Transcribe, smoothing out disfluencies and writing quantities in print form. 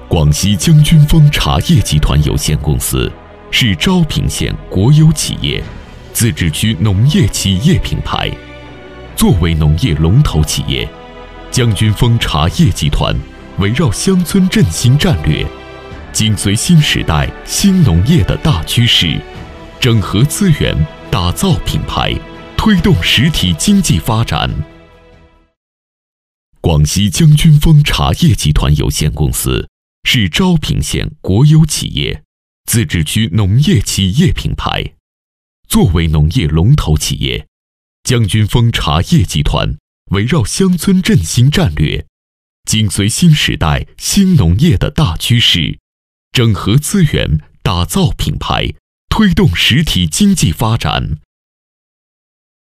广西将军峰茶叶集团有限公司是昭平县国有企业，自治区农业企业品牌。作为农业龙头企业，将军峰茶叶集团围绕乡村振兴战略，紧随新时代新农业的大趋势，整合资源，打造品牌，推动实体经济发展。广西将军峰茶叶集团有限公司是昭平县国有企业，自治区农业企业品牌。作为农业龙头企业，将军峰茶叶集团围绕乡村振兴战略，紧随新时代新农业的大趋势，整合资源，打造品牌，推动实体经济发展。